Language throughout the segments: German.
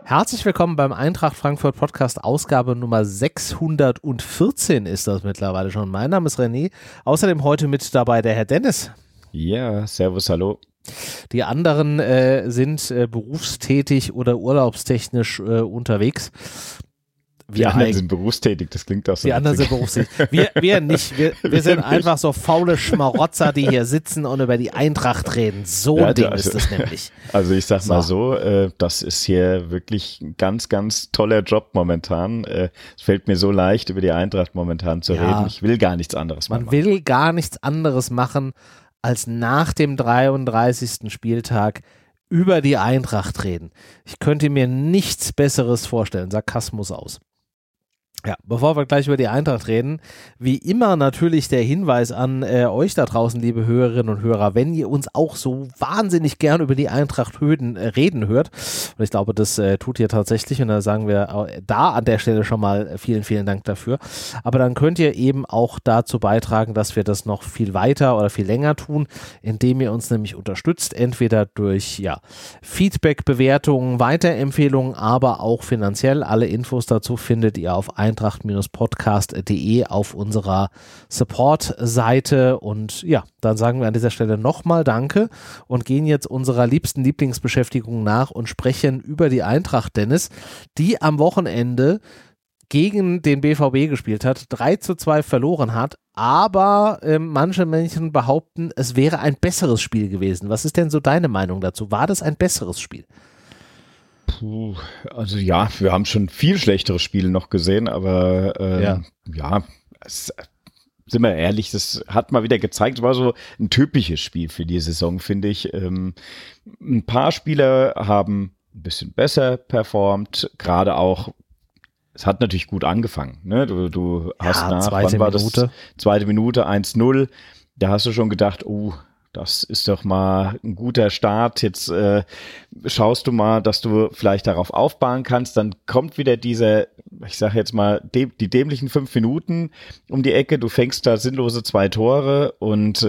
Herzlich willkommen beim Eintracht Frankfurt Podcast, Ausgabe Nummer 614 ist das mittlerweile schon. Mein Name ist René, außerdem heute mit dabei der Herr Dennis. Ja, servus, hallo. Die anderen sind berufstätig oder urlaubstechnisch unterwegs. Die anderen sind berufstätig, das klingt auch so. Die anderen sind berufstätig. Wir nicht. Wir sind einfach so faule Schmarotzer, die hier sitzen und über die Eintracht reden. So ein Ding ist das nämlich. Also ich sag mal so, das ist hier wirklich ein ganz, ganz toller Job momentan. Es fällt mir so leicht, über die Eintracht momentan zu reden. Ich will gar nichts anderes machen. Man will gar nichts anderes machen, als nach dem 33. Spieltag über die Eintracht reden. Ich könnte mir nichts Besseres vorstellen. Sarkasmus aus. Ja, bevor wir gleich über die Eintracht reden, wie immer natürlich der Hinweis an euch da draußen, liebe Hörerinnen und Hörer, wenn ihr uns auch so wahnsinnig gern über die Eintracht reden hört, und ich glaube, das tut ihr tatsächlich, und da sagen wir da an der Stelle schon mal vielen, vielen Dank dafür, aber dann könnt ihr eben auch dazu beitragen, dass wir das noch viel weiter oder viel länger tun, indem ihr uns nämlich unterstützt, entweder durch Feedback, Bewertungen, Weiterempfehlungen, aber auch finanziell. Alle Infos dazu findet ihr auf eintracht-podcast.de auf unserer Support-Seite. Und ja, dann sagen wir an dieser Stelle nochmal Danke und gehen jetzt unserer liebsten Lieblingsbeschäftigung nach und sprechen über die Eintracht, Dennis, die am Wochenende gegen den BVB gespielt hat, 3:2 verloren hat, aber manche Menschen behaupten, es wäre ein besseres Spiel gewesen. Was ist denn so deine Meinung dazu? War das ein besseres Spiel? Also ja, wir haben schon viel schlechtere Spiele noch gesehen, aber sind wir ehrlich, das hat mal wieder gezeigt, es war so ein typisches Spiel für die Saison, finde ich. Ein paar Spieler haben ein bisschen besser performt, gerade auch, es hat natürlich gut angefangen, ne? Du hast zweite Minute 1:0, da hast du schon gedacht, das ist doch mal ein guter Start. Jetzt schaust du mal, dass du vielleicht darauf aufbauen kannst. Dann kommt wieder diese, ich sage jetzt mal, die dämlichen 5 Minuten um die Ecke. Du fängst da sinnlose 2 Tore und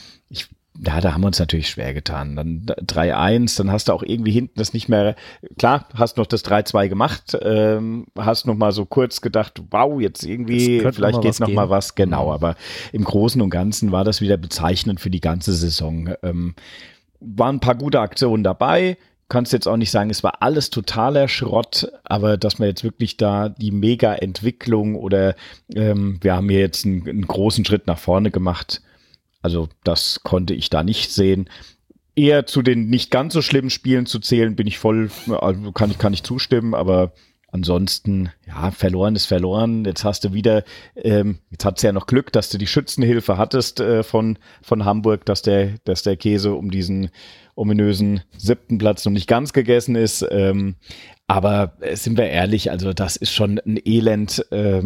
da haben wir uns natürlich schwer getan. Dann 3:1, dann hast du auch irgendwie hinten das nicht mehr, klar, hast noch das 3:2 gemacht, hast noch mal so kurz gedacht, wow, jetzt irgendwie, vielleicht geht noch mal was, genau, aber im Großen und Ganzen war das wieder bezeichnend für die ganze Saison. Waren ein paar gute Aktionen dabei, kannst jetzt auch nicht sagen, es war alles totaler Schrott, aber dass man jetzt wirklich da die Mega-Entwicklung oder wir haben hier jetzt einen großen Schritt nach vorne gemacht. Also das konnte ich da nicht sehen. Eher zu den nicht ganz so schlimmen Spielen zu zählen, bin ich voll, also kann ich zustimmen, aber ansonsten, ja, verloren ist verloren. Jetzt hast du wieder, jetzt hat's ja noch Glück, dass du die Schützenhilfe hattest von Hamburg, dass der Käse um diesen ominösen 7. Platz noch nicht ganz gegessen ist. Aber sind wir ehrlich, also das ist schon ein Elend,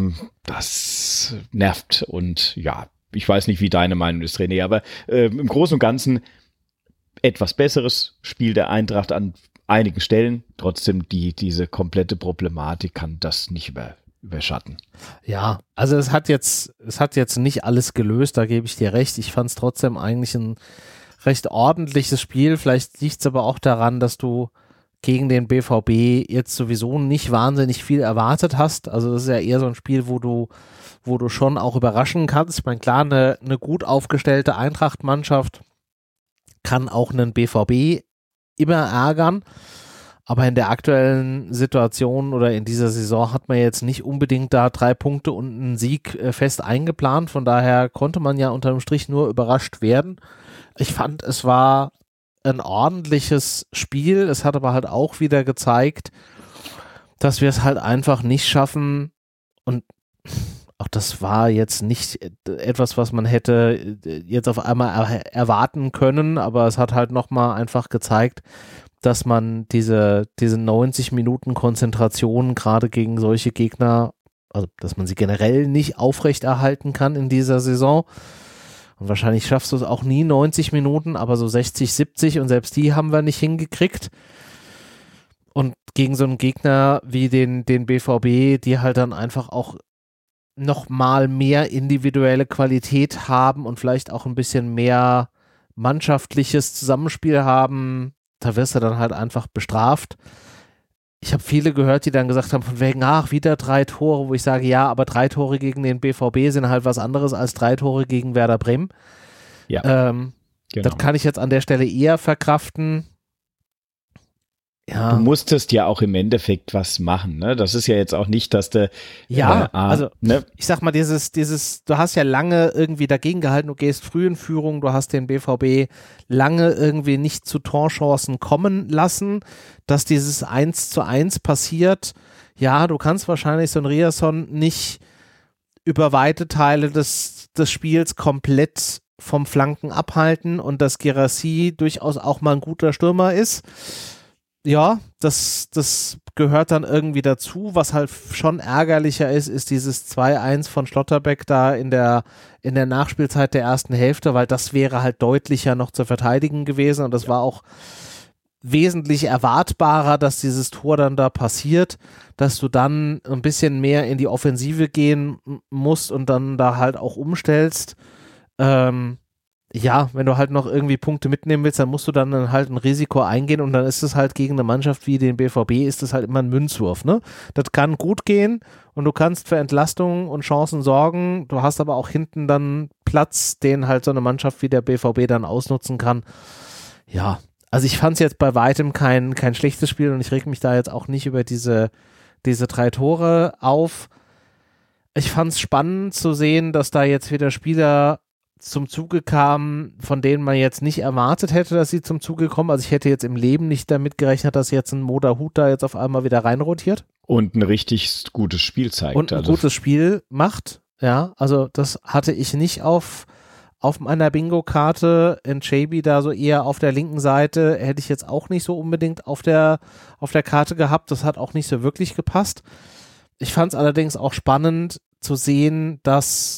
das nervt und ja, ich weiß nicht, wie deine Meinung ist, René, aber im Großen und Ganzen etwas besseres Spiel der Eintracht an einigen Stellen. Trotzdem diese komplette Problematik kann das nicht überschatten. Ja, also es hat jetzt nicht alles gelöst, da gebe ich dir recht. Ich fand es trotzdem eigentlich ein recht ordentliches Spiel. Vielleicht liegt es aber auch daran, dass du gegen den BVB jetzt sowieso nicht wahnsinnig viel erwartet hast. Also das ist ja eher so ein Spiel, wo du schon auch überraschen kannst. Ich meine, klar, eine gut aufgestellte Eintracht-Mannschaft kann auch einen BVB immer ärgern, aber in der aktuellen Situation oder in dieser Saison hat man jetzt nicht unbedingt da 3 Punkte und einen Sieg fest eingeplant. Von daher konnte man ja unterm Strich nur überrascht werden. Ich fand, es war ein ordentliches Spiel. Es hat aber halt auch wieder gezeigt, dass wir es halt einfach nicht schaffen, und auch das war jetzt nicht etwas, was man hätte jetzt auf einmal erwarten können, aber es hat halt nochmal einfach gezeigt, dass man diese 90 Minuten Konzentration gerade gegen solche Gegner, also dass man sie generell nicht aufrechterhalten kann in dieser Saison. Und wahrscheinlich schaffst du es auch nie 90 Minuten, aber so 60, 70 und selbst die haben wir nicht hingekriegt. Und gegen so einen Gegner wie den BVB, die halt dann einfach auch noch mal mehr individuelle Qualität haben und vielleicht auch ein bisschen mehr mannschaftliches Zusammenspiel haben, da wirst du dann halt einfach bestraft. ich habe viele gehört, die dann gesagt haben, von wegen, ach, wieder 3 Tore, wo ich sage, ja, aber 3 Tore gegen den BVB sind halt was anderes als 3 Tore gegen Werder Bremen. Ja, genau. Das kann ich jetzt an der Stelle eher verkraften. Ja. Du musstest ja auch im Endeffekt was machen, ne? Das ist ja jetzt auch nicht, dass der also ne? ich sag mal, du hast ja lange irgendwie dagegen gehalten, du gehst früh in Führung, du hast den BVB lange irgendwie nicht zu Torchancen kommen lassen, dass dieses 1:1 passiert. Ja, du kannst wahrscheinlich so ein Riasson nicht über weite Teile des Spiels komplett vom Flanken abhalten und dass Guirassy durchaus auch mal ein guter Stürmer ist. Ja, das gehört dann irgendwie dazu. Was halt schon ärgerlicher ist dieses 2:1 von Schlotterbeck da in der Nachspielzeit der ersten Hälfte, weil das wäre halt deutlicher noch zu verteidigen gewesen und das war auch wesentlich erwartbarer, dass dieses Tor dann da passiert, dass du dann ein bisschen mehr in die Offensive gehen musst und dann da halt auch umstellst. Ja, wenn du halt noch irgendwie Punkte mitnehmen willst, dann musst du dann halt ein Risiko eingehen und dann ist es halt gegen eine Mannschaft wie den BVB ist es halt immer ein Münzwurf, ne? Das kann gut gehen und du kannst für Entlastung und Chancen sorgen, du hast aber auch hinten dann Platz, den halt so eine Mannschaft wie der BVB dann ausnutzen kann. Ja, also ich fand es jetzt bei weitem kein schlechtes Spiel und ich reg mich da jetzt auch nicht über diese 3 Tore auf. Ich fand es spannend zu sehen, dass da jetzt wieder Spieler zum Zuge kamen, von denen man jetzt nicht erwartet hätte, dass sie zum Zuge kommen. Also ich hätte jetzt im Leben nicht damit gerechnet, dass jetzt ein Moda Hut da jetzt auf einmal wieder reinrotiert. Und ein richtig gutes Spiel zeigt. Und ein gutes Spiel macht. Ja, also das hatte ich nicht auf meiner Bingo-Karte. Nchaby da so eher auf der linken Seite hätte ich jetzt auch nicht so unbedingt auf der Karte gehabt. Das hat auch nicht so wirklich gepasst. Ich fand es allerdings auch spannend zu sehen, dass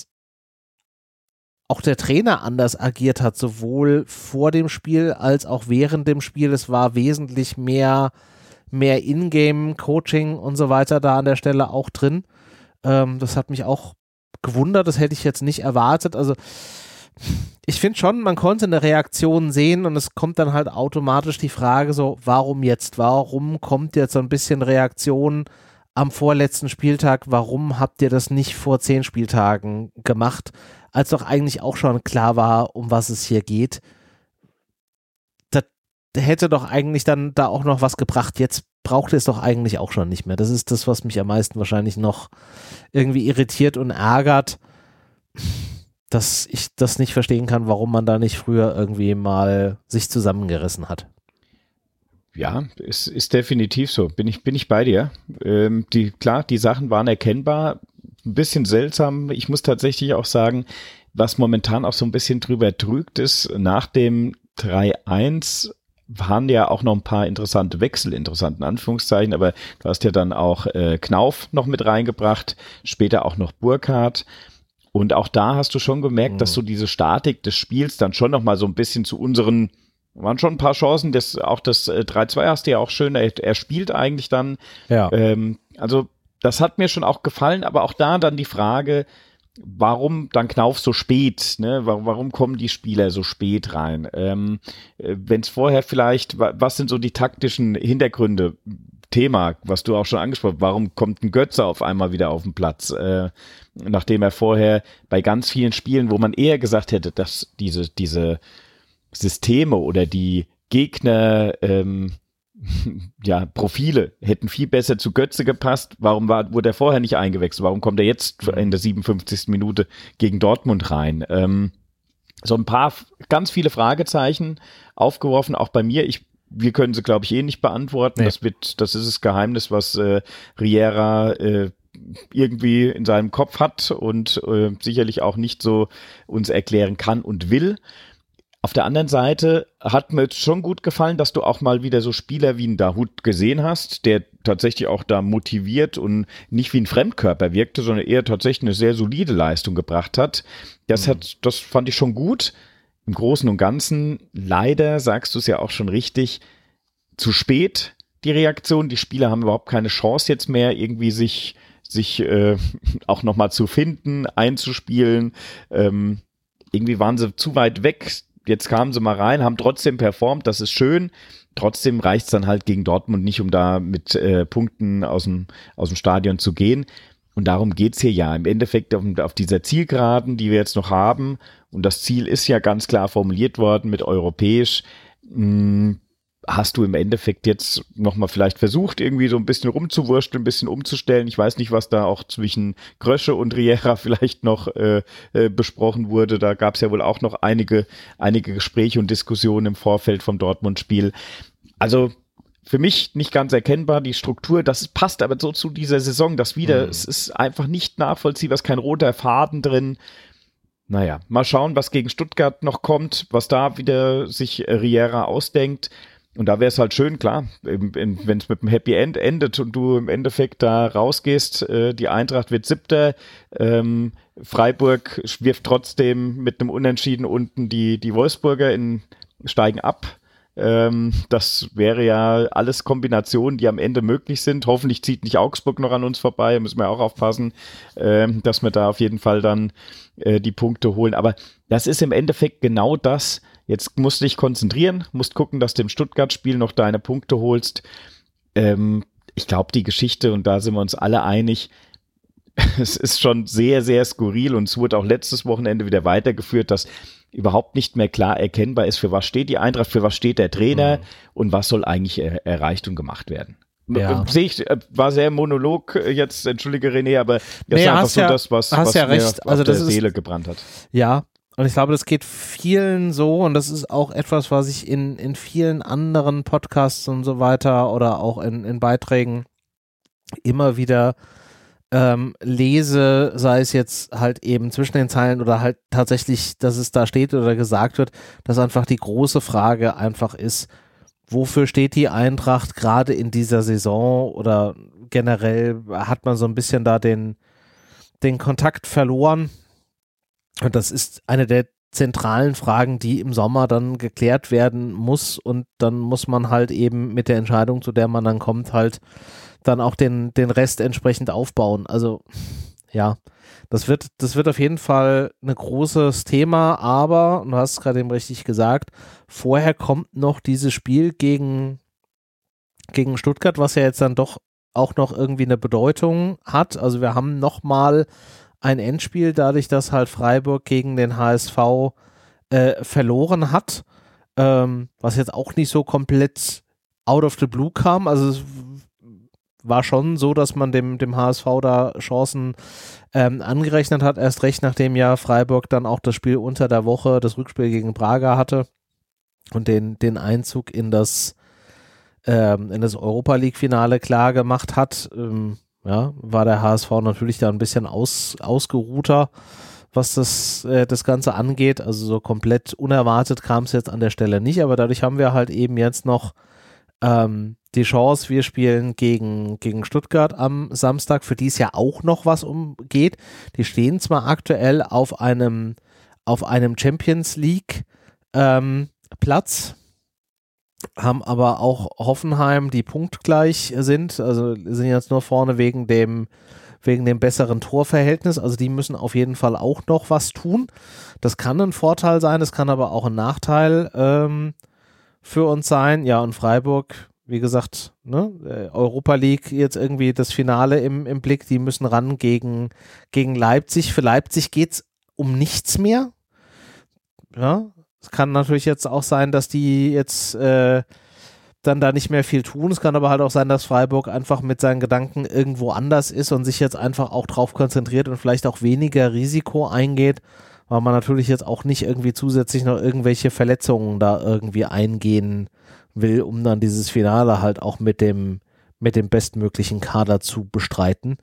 auch der Trainer anders agiert hat, sowohl vor dem Spiel als auch während dem Spiel. Es war wesentlich mehr Ingame-Coaching und so weiter da an der Stelle auch drin. Das hat mich auch gewundert, das hätte ich jetzt nicht erwartet. Also ich finde schon, man konnte eine Reaktion sehen und es kommt dann halt automatisch die Frage so, warum jetzt? Warum kommt jetzt so ein bisschen Reaktion am vorletzten Spieltag? Warum habt ihr das nicht vor 10 Spieltagen gemacht? Als doch eigentlich auch schon klar war, um was es hier geht. Das hätte doch eigentlich dann da auch noch was gebracht. Jetzt braucht es doch eigentlich auch schon nicht mehr. Das ist das, was mich am meisten wahrscheinlich noch irgendwie irritiert und ärgert, dass ich das nicht verstehen kann, warum man da nicht früher irgendwie mal sich zusammengerissen hat. Ja, es ist definitiv so. Bin ich bei dir. Die Sachen waren erkennbar. Ein bisschen seltsam. Ich muss tatsächlich auch sagen, was momentan auch so ein bisschen drüber trügt ist, nach dem 3:1 waren ja auch noch ein paar interessante Wechsel, interessanten Anführungszeichen, aber du hast ja dann auch Knauf noch mit reingebracht, später auch noch Burkhardt. Und auch da hast du schon gemerkt, dass so diese Statik des Spiels dann schon noch mal so ein bisschen zu unseren, waren schon ein paar Chancen, auch das 3:2 hast du ja auch schön, er spielt eigentlich dann. Ja. Also das hat mir schon auch gefallen, aber auch da dann die Frage, warum dann Knauf so spät, ne? Warum kommen die Spieler so spät rein? Wenn es vorher vielleicht, was sind so die taktischen Hintergründe? Thema, was du auch schon angesprochen hast, warum kommt ein Götze auf einmal wieder auf den Platz, nachdem er vorher bei ganz vielen Spielen, wo man eher gesagt hätte, dass diese Systeme oder die Gegner Profile hätten viel besser zu Götze gepasst. Warum wurde er vorher nicht eingewechselt? Warum kommt er jetzt in der 57. Minute gegen Dortmund rein? So ein paar, ganz viele Fragezeichen aufgeworfen, auch bei mir. Wir können sie, glaube ich, nicht beantworten. Nee. Das ist das Geheimnis, was Riera irgendwie in seinem Kopf hat und sicherlich auch nicht so uns erklären kann und will. Auf der anderen Seite hat mir jetzt schon gut gefallen, dass du auch mal wieder so Spieler wie ein Dahoud gesehen hast, der tatsächlich auch da motiviert und nicht wie ein Fremdkörper wirkte, sondern eher tatsächlich eine sehr solide Leistung gebracht hat. Das fand ich schon gut. Im Großen und Ganzen, leider, sagst du es ja auch schon richtig, zu spät die Reaktion. Die Spieler haben überhaupt keine Chance jetzt mehr, irgendwie sich auch nochmal zu finden, einzuspielen. Irgendwie waren sie zu weit weg. jetzt kamen sie mal rein, haben trotzdem performt, das ist schön. Trotzdem reicht es dann halt gegen Dortmund nicht, um da mit Punkten aus dem Stadion zu gehen. Und darum geht's hier ja im Endeffekt auf dieser Zielgeraden, die wir jetzt noch haben. Und das Ziel ist ja ganz klar formuliert worden mit europäisch. Hast du im Endeffekt jetzt nochmal vielleicht versucht, irgendwie so ein bisschen rumzuwursteln, ein bisschen umzustellen. Ich weiß nicht, was da auch zwischen Grösche und Riera vielleicht noch besprochen wurde. Da gab es ja wohl auch noch einige Gespräche und Diskussionen im Vorfeld vom Dortmund-Spiel. Also für mich nicht ganz erkennbar, die Struktur, das passt aber so zu dieser Saison, das wieder, es ist einfach nicht nachvollziehbar, es ist kein roter Faden drin. Naja, mal schauen, was gegen Stuttgart noch kommt, was da wieder sich Riera ausdenkt. Und da wäre es halt schön, klar, wenn es mit einem Happy End endet und du im Endeffekt da rausgehst, die Eintracht wird 7. Freiburg wirft trotzdem mit einem Unentschieden unten die Wolfsburger steigen ab. Das wäre ja alles Kombinationen, die am Ende möglich sind. Hoffentlich zieht nicht Augsburg noch an uns vorbei, müssen wir auch aufpassen, dass wir da auf jeden Fall dann die Punkte holen. Aber das ist im Endeffekt genau das. Jetzt musst du dich konzentrieren, musst gucken, dass du im Stuttgart-Spiel noch deine Punkte holst. Ich glaube, die Geschichte, und da sind wir uns alle einig, es ist schon sehr, sehr skurril und es wurde auch letztes Wochenende wieder weitergeführt, dass überhaupt nicht mehr klar erkennbar ist, für was steht die Eintracht, für was steht der Trainer und was soll eigentlich erreicht und gemacht werden. Ja. War sehr Monolog jetzt, entschuldige René, aber das ist einfach so das, was mir auf der Seele gebrannt hat. Ja, und ich glaube, das geht vielen so und das ist auch etwas, was ich in vielen anderen Podcasts und so weiter oder auch in Beiträgen immer wieder lese, sei es jetzt halt eben zwischen den Zeilen oder halt tatsächlich, dass es da steht oder gesagt wird, dass einfach die große Frage einfach ist, wofür steht die Eintracht gerade in dieser Saison oder generell hat man so ein bisschen da den Kontakt verloren. Und das ist eine der zentralen Fragen, die im Sommer dann geklärt werden muss und dann muss man halt eben mit der Entscheidung, zu der man dann kommt, halt dann auch den Rest entsprechend aufbauen. Also ja, das wird auf jeden Fall ein großes Thema, aber, du hast es gerade eben richtig gesagt, vorher kommt noch dieses Spiel gegen Stuttgart, was ja jetzt dann doch auch noch irgendwie eine Bedeutung hat. Also wir haben nochmal ein Endspiel, dadurch, dass halt Freiburg gegen den HSV verloren hat, was jetzt auch nicht so komplett out of the blue kam. Also es war schon so, dass man dem HSV da Chancen angerechnet hat, erst recht, nachdem ja Freiburg dann auch das Spiel unter der Woche, das Rückspiel gegen Braga hatte und den Einzug in das Europa-League-Finale klar gemacht hat. War der HSV natürlich da ein bisschen ausgeruhter, was das Ganze angeht. Also so komplett unerwartet kam es jetzt an der Stelle nicht, aber dadurch haben wir halt eben jetzt noch die Chance, wir spielen gegen Stuttgart am Samstag, für die es ja auch noch was umgeht. Die stehen zwar aktuell auf einem Champions League Platz, haben aber auch Hoffenheim, die punktgleich sind, also sind jetzt nur vorne wegen dem besseren Torverhältnis, also die müssen auf jeden Fall auch noch was tun. Das kann ein Vorteil sein, das kann aber auch ein Nachteil für uns sein. Ja, und Freiburg, wie gesagt, ne, Europa League jetzt irgendwie das Finale im Blick, die müssen ran gegen Leipzig. Für Leipzig geht's um nichts mehr. Ja, es kann natürlich jetzt auch sein, dass die jetzt dann da nicht mehr viel tun. Es kann aber halt auch sein, dass Freiburg einfach mit seinen Gedanken irgendwo anders ist und sich jetzt einfach auch drauf konzentriert und vielleicht auch weniger Risiko eingeht, weil man natürlich jetzt auch nicht irgendwie zusätzlich noch irgendwelche Verletzungen da irgendwie eingehen will, um dann dieses Finale halt auch mit dem bestmöglichen Kader zu bestreiten.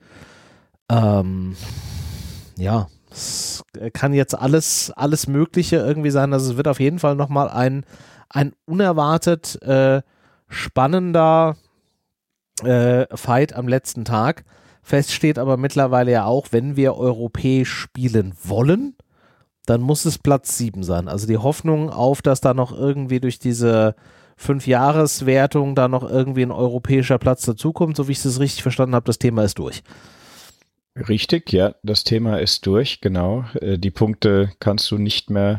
Ja, es kann jetzt alles Mögliche irgendwie sein. Also es wird auf jeden Fall nochmal ein unerwartet spannender Fight am letzten Tag. Fest steht aber mittlerweile ja auch, wenn wir europäisch spielen wollen, dann muss es Platz 7 sein. Also die Hoffnung auf, dass da noch irgendwie durch diese 5-Jahres-Wertung da noch irgendwie ein europäischer Platz dazukommt, so wie ich es richtig verstanden habe, das Thema ist durch. Richtig, ja, das Thema ist durch, genau. Die Punkte kannst du nicht mehr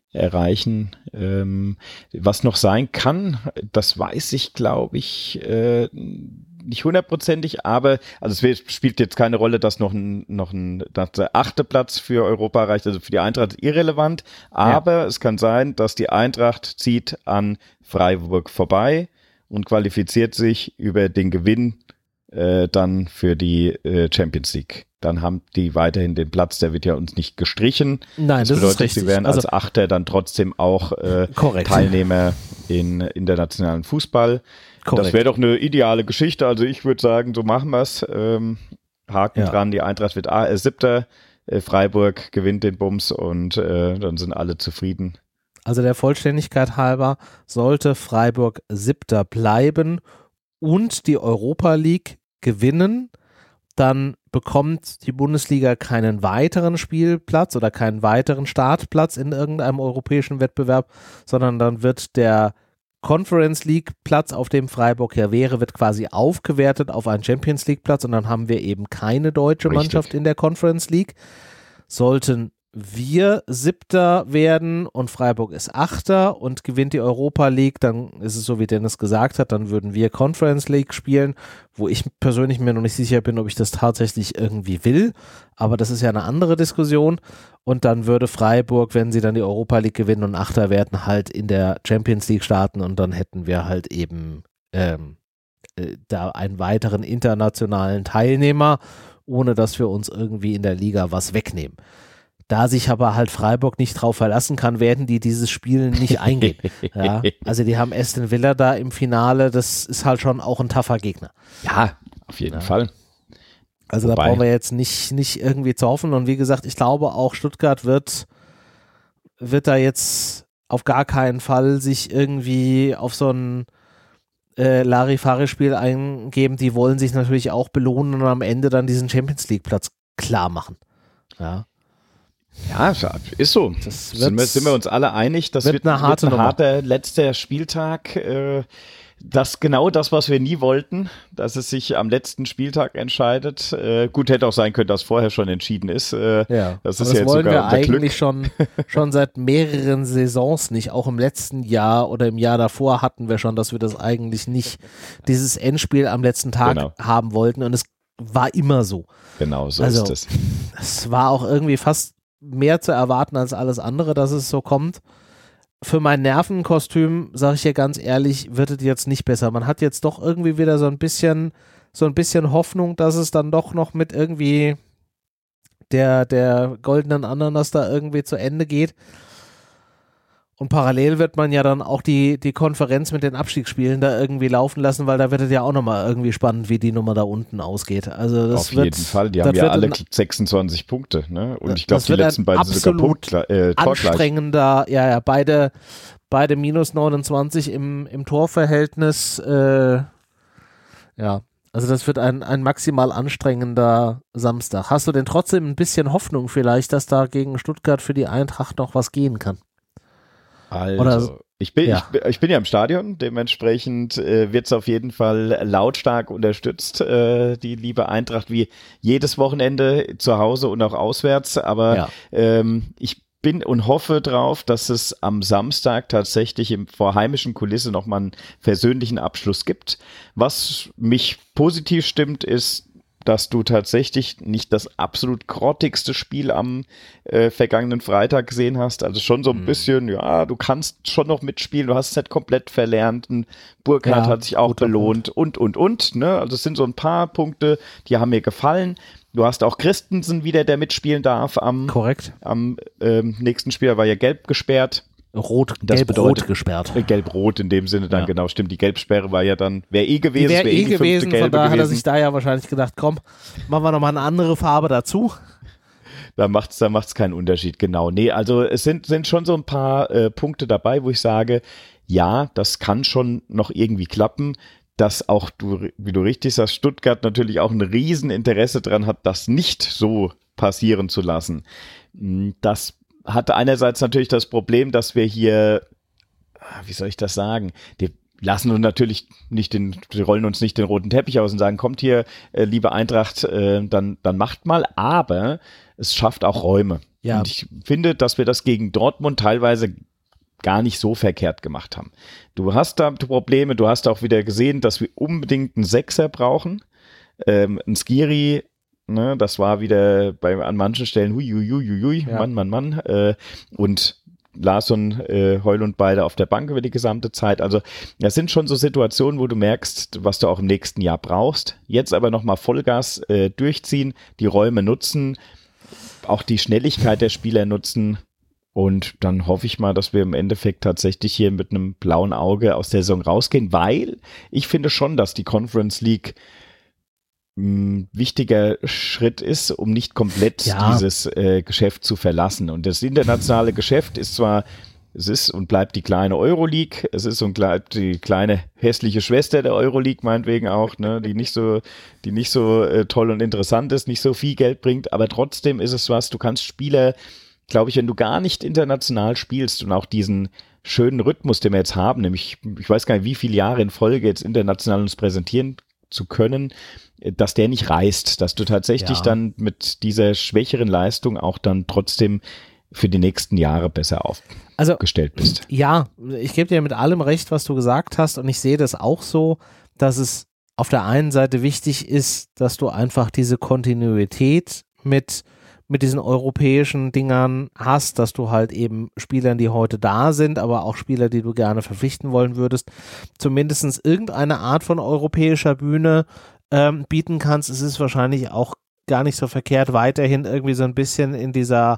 erreichen. Was noch sein kann, das weiß ich, glaube ich, nicht hundertprozentig, aber also es spielt jetzt keine Rolle, dass dass der 8. Platz für Europa reicht, also für die Eintracht irrelevant, aber es kann sein, dass die Eintracht zieht an Freiburg vorbei und qualifiziert sich über den Gewinn dann für die Champions League. Dann haben die weiterhin den Platz, der wird ja uns nicht gestrichen. Nein, das bedeutet, ist richtig. Sie werden als Achter dann trotzdem auch Teilnehmer in internationalen Fußball. Korrekt. Das wäre doch eine ideale Geschichte. Also ich würde sagen, so machen wir es. Haken dran, die Eintracht wird 7. Freiburg gewinnt den Bums und dann sind alle zufrieden. Also der Vollständigkeit halber sollte Freiburg 7. bleiben und die Europa League gewinnen, dann bekommt die Bundesliga keinen weiteren Spielplatz oder keinen weiteren Startplatz in irgendeinem europäischen Wettbewerb, sondern dann wird der Conference League Platz, auf dem Freiburg ja wäre, wird quasi aufgewertet auf einen Champions League Platz und dann haben wir eben keine deutsche Mannschaft in der Conference League. Sollten wir 7. werden und Freiburg ist 8. und gewinnt die Europa League, dann ist es so, wie Dennis gesagt hat, dann würden wir Conference League spielen, wo ich persönlich mir noch nicht sicher bin, ob ich das tatsächlich irgendwie will, aber das ist ja eine andere Diskussion und dann würde Freiburg, wenn sie dann die Europa League gewinnen und 8. werden, halt in der Champions League starten und dann hätten wir halt eben da einen weiteren internationalen Teilnehmer, ohne dass wir uns irgendwie in der Liga was wegnehmen. Da sich aber halt Freiburg nicht drauf verlassen kann, werden die dieses Spiel nicht eingehen. Ja, also die haben Aston Villa da im Finale, das ist halt schon auch ein tougher Gegner. Ja, auf jeden Fall. Also da brauchen wir jetzt nicht irgendwie zu hoffen und wie gesagt, ich glaube auch Stuttgart wird da jetzt auf gar keinen Fall sich irgendwie auf so ein Larifari-Spiel eingeben. Die wollen sich natürlich auch belohnen und am Ende dann diesen Champions-League-Platz klar machen. Ja. Ja, ist so. Sind wir uns alle einig, das wird ein harter letzter Spieltag. Genau das, was wir nie wollten, dass es sich am letzten Spieltag entscheidet. Gut, hätte auch sein können, dass vorher schon entschieden ist. Das ist ja wollen wir eigentlich schon seit mehreren Saisons nicht. Auch im letzten Jahr oder im Jahr davor hatten wir schon, dass wir das eigentlich nicht, dieses Endspiel am letzten Tag haben wollten und es war immer so. Genau, so ist es. Es war auch irgendwie fast mehr zu erwarten als alles andere, dass es so kommt. Für mein Nervenkostüm, sage ich dir ganz ehrlich, wird es jetzt nicht besser. Man hat jetzt doch irgendwie wieder so ein bisschen Hoffnung, dass es dann doch noch mit irgendwie der goldenen Ananas da irgendwie zu Ende geht. Und parallel wird man ja dann auch die Konferenz mit den Abstiegsspielen da irgendwie laufen lassen, weil da wird es ja auch nochmal irgendwie spannend, wie die Nummer da unten ausgeht. Also das auf jeden Fall, die haben ja alle 26 Punkte, ne? Und ich glaube, die letzten beiden sind sogar anstrengender, beide minus 29 im Torverhältnis. Also das wird ein maximal anstrengender Samstag. Hast du denn trotzdem ein bisschen Hoffnung vielleicht, dass da gegen Stuttgart für die Eintracht noch was gehen kann? Also, ich bin ja im Stadion, dementsprechend wird es auf jeden Fall lautstark unterstützt, die liebe Eintracht, wie jedes Wochenende zu Hause und auch auswärts, aber ich bin und hoffe drauf, dass es am Samstag tatsächlich vor heimischen Kulisse nochmal einen versöhnlichen Abschluss gibt. Was mich positiv stimmt, ist, dass du tatsächlich nicht das absolut grottigste Spiel am vergangenen Freitag gesehen hast. Also schon so ein bisschen, du kannst schon noch mitspielen, du hast es nicht komplett verlernt. Burkhardt hat sich auch belohnt und. Ne? Also es sind so ein paar Punkte, die haben mir gefallen. Du hast auch Christensen wieder, der mitspielen darf am nächsten Spiel, war ja gelb gesperrt. Gelb-rot gesperrt. Gelb-rot in dem Sinne dann, genau, stimmt. Die Gelbsperre war ja dann, wäre gewesen. Wäre gewesen, von daher hat er sich da ja wahrscheinlich gedacht, komm, machen wir nochmal eine andere Farbe dazu. Da macht's keinen Unterschied, genau. Nee, also es sind schon so ein paar Punkte dabei, wo ich sage, ja, das kann schon noch irgendwie klappen. Dass auch wie du richtig sagst, Stuttgart natürlich auch ein Rieseninteresse dran hat, das nicht so passieren zu lassen. Das hatte einerseits natürlich das Problem, dass wir hier, wie soll ich das sagen, die lassen uns natürlich nicht die rollen uns nicht den roten Teppich aus und sagen, kommt hier, liebe Eintracht, dann macht mal, aber es schafft auch Räume. Ja. Und ich finde, dass wir das gegen Dortmund teilweise gar nicht so verkehrt gemacht haben. Du hast da Probleme, du hast auch wieder gesehen, dass wir unbedingt einen Sechser brauchen. Ein Skiri, ne, das war wieder an manchen Stellen Ja. Mann. Und Larsson, Højlund beide auf der Bank über die gesamte Zeit. Also das sind schon so Situationen, wo du merkst, was du auch im nächsten Jahr brauchst. Jetzt aber nochmal Vollgas durchziehen, die Räume nutzen, auch die Schnelligkeit der Spieler nutzen. Und dann hoffe ich mal, dass wir im Endeffekt tatsächlich hier mit einem blauen Auge aus der Saison rausgehen, weil ich finde schon, dass die Conference League ein wichtiger Schritt ist, um nicht komplett dieses Geschäft zu verlassen. Und das internationale Geschäft ist zwar, es ist und bleibt die kleine Euroleague, es ist und bleibt die kleine hässliche Schwester der Euroleague meinetwegen auch, ne, die nicht so toll und interessant ist, nicht so viel Geld bringt, aber trotzdem ist es was, du kannst Spieler, glaube ich, wenn du gar nicht international spielst und auch diesen schönen Rhythmus, den wir jetzt haben, nämlich, ich weiß gar nicht, wie viele Jahre in Folge jetzt international uns präsentieren zu können, dass der nicht reißt, dass du tatsächlich dann mit dieser schwächeren Leistung auch dann trotzdem für die nächsten Jahre besser aufgestellt bist. Ja, ich gebe dir mit allem recht, was du gesagt hast, und ich sehe das auch so, dass es auf der einen Seite wichtig ist, dass du einfach diese Kontinuität mit diesen europäischen Dingern hast, dass du halt eben Spielern, die heute da sind, aber auch Spieler, die du gerne verpflichten wollen würdest, zumindest irgendeine Art von europäischer Bühne bieten kannst. Es ist wahrscheinlich auch gar nicht so verkehrt, weiterhin irgendwie so ein bisschen in dieser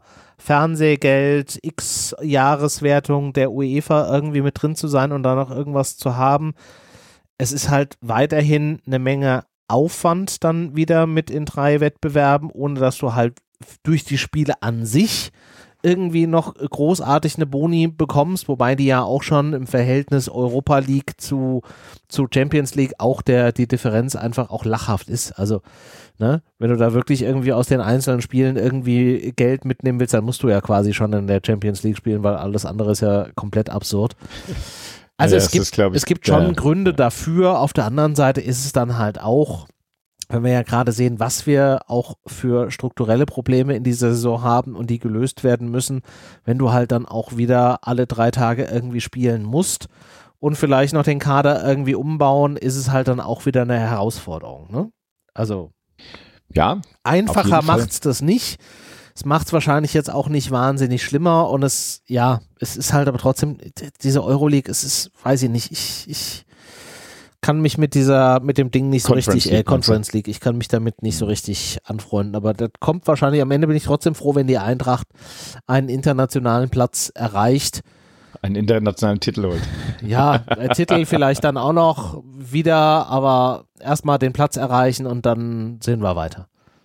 Fernsehgeld-X-Jahreswertung der UEFA irgendwie mit drin zu sein und da noch irgendwas zu haben. Es ist halt weiterhin eine Menge Aufwand dann wieder mit in 3 Wettbewerben, ohne dass du halt durch die Spiele an sich irgendwie noch großartig eine Boni bekommst, wobei die ja auch schon im Verhältnis Europa League zu Champions League auch die Differenz einfach auch lachhaft ist. Also, ne, wenn du da wirklich irgendwie aus den einzelnen Spielen irgendwie Geld mitnehmen willst, dann musst du ja quasi schon in der Champions League spielen, weil alles andere ist ja komplett absurd. Also es gibt schon Gründe dafür. Auf der anderen Seite ist es dann halt auch, wenn wir ja gerade sehen, was wir auch für strukturelle Probleme in dieser Saison haben und die gelöst werden müssen, wenn du halt dann auch wieder alle 3 Tage irgendwie spielen musst und vielleicht noch den Kader irgendwie umbauen, ist es halt dann auch wieder eine Herausforderung, ne? Also ja, einfacher macht's das nicht. Es macht es wahrscheinlich jetzt auch nicht wahnsinnig schlimmer und es ist halt aber trotzdem, diese Euroleague, es ist, weiß ich nicht, ich kann mich mit dem Ding nicht so richtig, Conference League, ich kann mich damit nicht so richtig anfreunden, aber das kommt wahrscheinlich, am Ende bin ich trotzdem froh, wenn die Eintracht einen internationalen Platz erreicht. Einen internationalen Titel holt. Ja, Titel vielleicht dann auch noch wieder, aber erstmal den Platz erreichen und dann sehen wir weiter.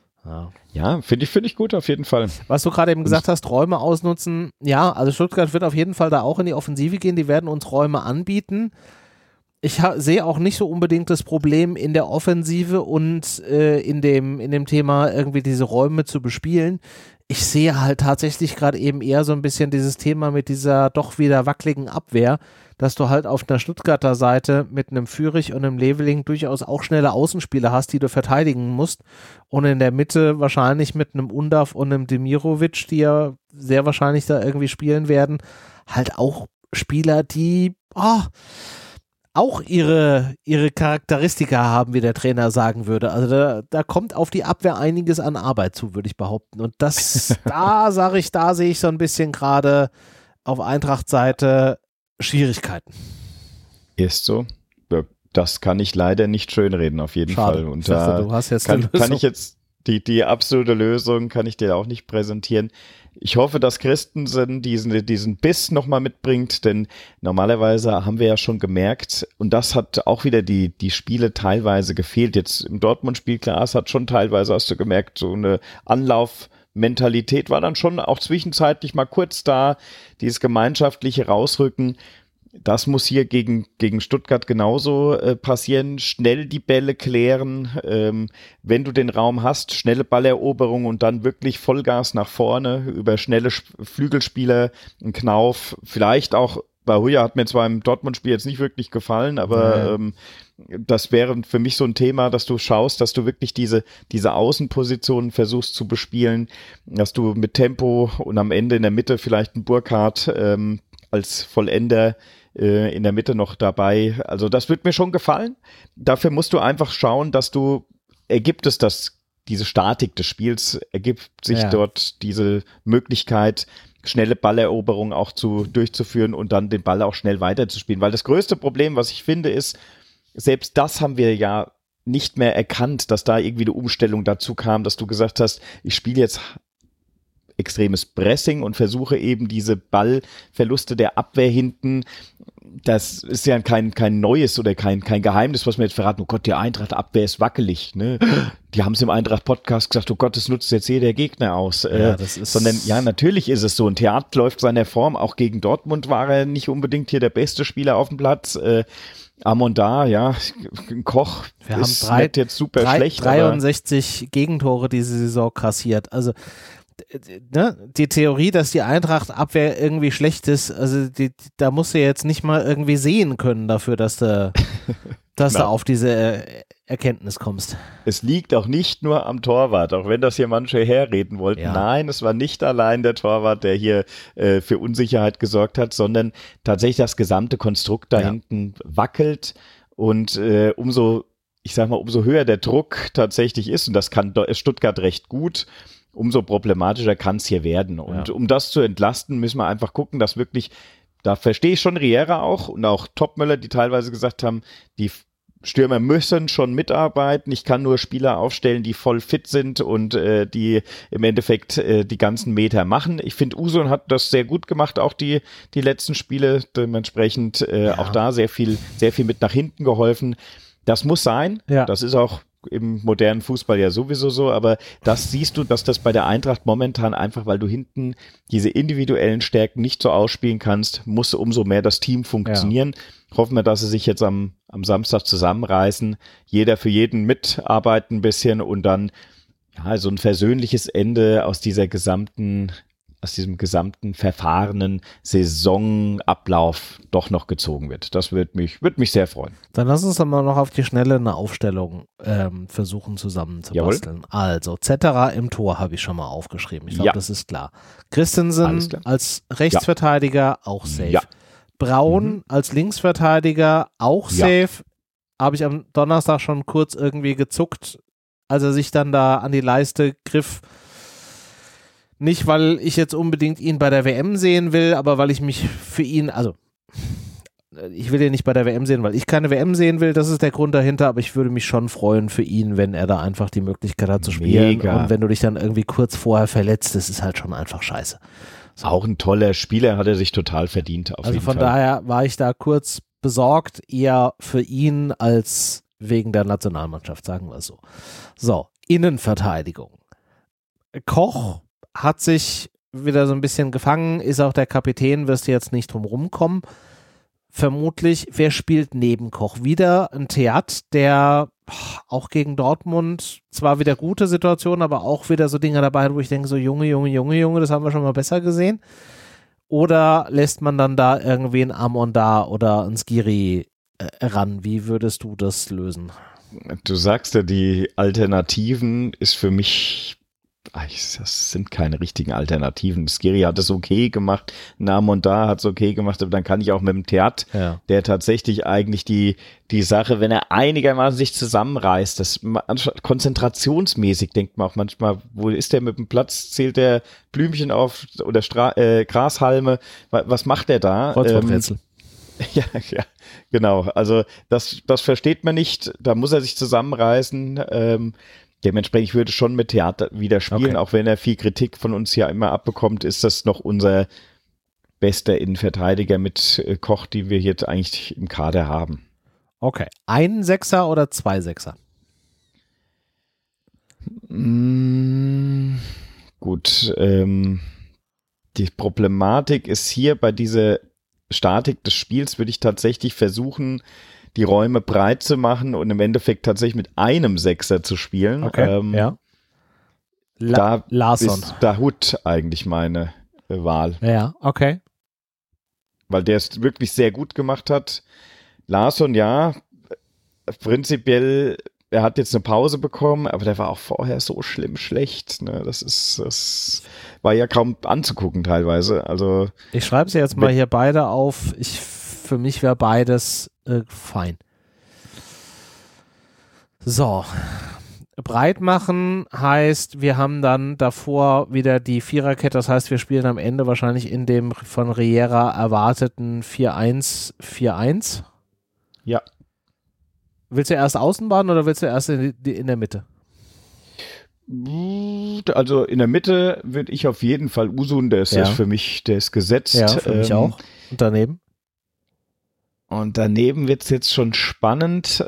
Ja, finde ich gut auf jeden Fall. Was du gerade eben gesagt hast, Räume ausnutzen, ja, also Stuttgart wird auf jeden Fall da auch in die Offensive gehen, die werden uns Räume anbieten. Ich sehe auch nicht so unbedingt das Problem in der Offensive und in dem Thema irgendwie diese Räume zu bespielen. Ich sehe halt tatsächlich gerade eben eher so ein bisschen dieses Thema mit dieser doch wieder wackeligen Abwehr, dass du halt auf einer Stuttgarter Seite mit einem Führig und einem Leveling durchaus auch schnelle Außenspieler hast, die du verteidigen musst, und in der Mitte wahrscheinlich mit einem Undav und einem Demirovic, die ja sehr wahrscheinlich da irgendwie spielen werden, halt auch Spieler, die auch ihre Charakteristika haben, wie der Trainer sagen würde. Also da kommt auf die Abwehr einiges an Arbeit zu, würde ich behaupten. Und da sehe ich so ein bisschen gerade auf Eintracht-Seite Schwierigkeiten. Ist so. Das kann ich leider nicht schönreden, auf jeden Schade. Fall. Und ich dachte, du hast jetzt kann ich jetzt die absolute Lösung kann ich dir auch nicht präsentieren. Ich hoffe, dass Christensen diesen Biss nochmal mitbringt, denn normalerweise haben wir ja schon gemerkt, und das hat auch wieder die Spiele teilweise gefehlt. Jetzt im Dortmund-Spiel, klar, es hat schon teilweise, hast du gemerkt, so eine Anlaufmentalität war dann schon auch zwischenzeitlich mal kurz da, dieses gemeinschaftliche Rausrücken. Das muss hier gegen Stuttgart genauso passieren. Schnell die Bälle klären, wenn du den Raum hast, schnelle Balleroberung und dann wirklich Vollgas nach vorne über schnelle Flügelspieler, ein Knauf, vielleicht auch, Bahuja hat mir zwar im Dortmund-Spiel jetzt nicht wirklich gefallen, aber das wäre für mich so ein Thema, dass du schaust, dass du wirklich diese Außenpositionen versuchst zu bespielen, dass du mit Tempo und am Ende in der Mitte vielleicht einen Burkhardt als Vollender in der Mitte noch dabei. Also das wird mir schon gefallen. Dafür musst du einfach schauen, ergibt es diese Statik des Spiels, ergibt sich dort diese Möglichkeit, schnelle Balleroberung auch durchzuführen und dann den Ball auch schnell weiterzuspielen. Weil das größte Problem, was ich finde, ist, selbst das haben wir ja nicht mehr erkannt, dass da irgendwie eine Umstellung dazu kam, dass du gesagt hast, ich spiele jetzt extremes Pressing und versuche eben diese Ballverluste der Abwehr hinten. Das ist ja kein neues oder kein Geheimnis, was wir jetzt verraten. Oh Gott, die Eintracht-Abwehr ist wackelig. Ne? Die haben es im Eintracht-Podcast gesagt, oh Gott, das nutzt jetzt jeder Gegner aus. Sondern ja, natürlich ist es so. Ein Theater läuft seiner Form. Auch gegen Dortmund war er nicht unbedingt hier der beste Spieler auf dem Platz. Amon-Da, ja, Koch wir ist haben nicht jetzt super schlecht. 63 Gegentore diese Saison kassiert. Also ne, die Theorie, dass die Eintracht-Abwehr irgendwie schlecht ist, also da musst du jetzt nicht mal irgendwie sehen können dafür, dass du auf diese Erkenntnis kommst. Es liegt auch nicht nur am Torwart, auch wenn das hier manche herreden wollten. Ja. Nein, es war nicht allein der Torwart, der hier für Unsicherheit gesorgt hat, sondern tatsächlich das gesamte Konstrukt da hinten wackelt und umso höher der Druck tatsächlich ist, und das kann Stuttgart recht gut, umso problematischer kann es hier werden. Und um das zu entlasten, müssen wir einfach gucken, dass wirklich, da verstehe ich schon Riera auch und auch Topmöller, die teilweise gesagt haben, die Stürmer müssen schon mitarbeiten. Ich kann nur Spieler aufstellen, die voll fit sind und die im Endeffekt die ganzen Meter machen. Ich finde, Usun hat das sehr gut gemacht, auch die letzten Spiele, dementsprechend auch da sehr viel mit nach hinten geholfen. Das muss sein. Ja. Das ist auch im modernen Fußball ja sowieso so, aber das siehst du, dass das bei der Eintracht momentan einfach, weil du hinten diese individuellen Stärken nicht so ausspielen kannst, muss umso mehr das Team funktionieren. Ja. Hoffen wir, dass sie sich jetzt am Samstag zusammenreißen, jeder für jeden mitarbeiten ein bisschen und dann so ein versöhnliches Ende aus diesem gesamten verfahrenen Saisonablauf doch noch gezogen wird. Das würde mich sehr freuen. Dann lass uns doch mal noch auf die Schnelle eine Aufstellung versuchen zusammenzubasteln. Also, Zetterer im Tor habe ich schon mal aufgeschrieben. Ich glaube, das ist klar. Christensen als Rechtsverteidiger auch safe. Ja. Braun als Linksverteidiger auch safe. Habe ich am Donnerstag schon kurz irgendwie gezuckt, als er sich dann da an die Leiste griff. Nicht, weil ich jetzt unbedingt ihn bei der WM sehen will, aber weil ich mich für ihn, also ich will ihn nicht bei der WM sehen, weil ich keine WM sehen will, das ist der Grund dahinter, aber ich würde mich schon freuen für ihn, wenn er da einfach die Möglichkeit hat zu spielen. Mega. Und wenn du dich dann irgendwie kurz vorher verletzt, das ist halt schon einfach scheiße. So. Auch ein toller Spieler, hat er sich total verdient. Also von daher war ich da kurz besorgt, eher für ihn als wegen der Nationalmannschaft, sagen wir es so. So, Innenverteidigung. Koch hat sich wieder so ein bisschen gefangen, ist auch der Kapitän, wirst du jetzt nicht drum rumkommen. Vermutlich, wer spielt neben Koch? Wieder ein Theat, der auch gegen Dortmund zwar wieder gute Situation, aber auch wieder so Dinge dabei, wo ich denke, so Junge, das haben wir schon mal besser gesehen. Oder lässt man dann da irgendwie einen Amon-Da oder einen Skiri ran? Wie würdest du das lösen? Du sagst ja, die Alternativen ist für mich, das sind keine richtigen Alternativen. Skiri hat es okay gemacht, Amon-Da hat es okay gemacht, aber dann kann ich auch mit dem Theat, der tatsächlich eigentlich die Sache, wenn er einigermaßen sich zusammenreißt, das konzentrationsmäßig denkt man auch manchmal, wo ist der mit dem Platz, zählt der Blümchen auf oder Grashalme, was macht der da? Kreuzworträtsel. Ja, genau. Also das versteht man nicht, da muss er sich zusammenreißen. Dementsprechend, ich würde schon mit Theater wieder spielen, auch wenn er viel Kritik von uns ja immer abbekommt, ist das noch unser bester Innenverteidiger mit Koch, die wir jetzt eigentlich im Kader haben. Okay. Ein Sechser oder zwei Sechser? Gut. Die Problematik ist hier bei dieser Statik des Spiels, würde ich tatsächlich versuchen, die Räume breit zu machen und im Endeffekt tatsächlich mit einem Sechser zu spielen. Okay, da Larsson. ist Dahoud eigentlich meine Wahl. Ja, okay. Weil der es wirklich sehr gut gemacht hat. Larsson, ja, prinzipiell er hat jetzt eine Pause bekommen, aber der war auch vorher so schlimm schlecht. Ne? Das war ja kaum anzugucken teilweise. Also ich schreibe sie jetzt mal hier beide auf. Für mich wäre beides fein. So. Breit machen heißt, wir haben dann davor wieder die Viererkette. Das heißt, wir spielen am Ende wahrscheinlich in dem von Riera erwarteten 4-1-4-1. Ja. Willst du erst Außenbahn oder willst du erst in der Mitte? Also in der Mitte würde ich auf jeden Fall Usun, der ist für mich, der ist gesetzt. Ja, für mich auch. Und daneben? Und daneben wird es jetzt schon spannend.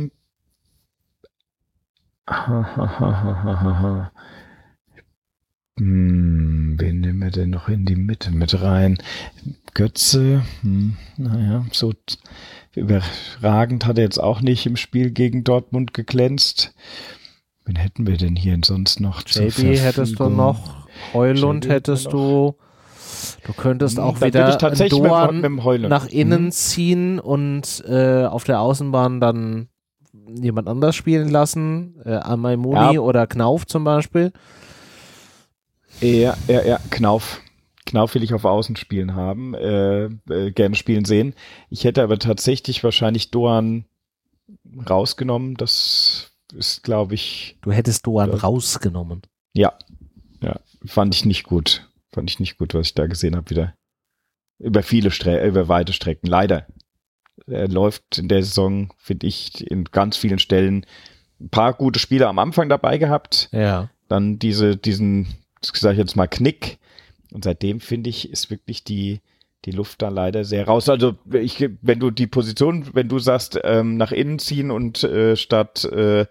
Wen nehmen wir denn noch in die Mitte mit rein? Götze, naja, so überragend hat er jetzt auch nicht im Spiel gegen Dortmund geglänzt. Wen hätten wir denn hier sonst noch? JB hättest du noch, Højlund hättest du. Du könntest auch wieder Doan nach innen ziehen und auf der Außenbahn dann jemand anders spielen lassen. Amaimuni oder Knauf zum Beispiel. Ja, Knauf. Knauf will ich auf Außen spielen haben, gerne spielen sehen. Ich hätte aber tatsächlich wahrscheinlich Doan rausgenommen. Das ist, glaube ich... Du hättest Doan rausgenommen? Ja, fand ich nicht gut. Was ich da gesehen habe wieder. Über weite Strecken, leider. Er läuft in der Saison, finde ich, in ganz vielen Stellen ein paar gute Spieler am Anfang dabei gehabt. Ja. Dann diesen, sag ich jetzt mal, Knick. Und seitdem, finde ich, ist wirklich die Luft da leider sehr raus. Also wenn du sagst, nach innen ziehen und statt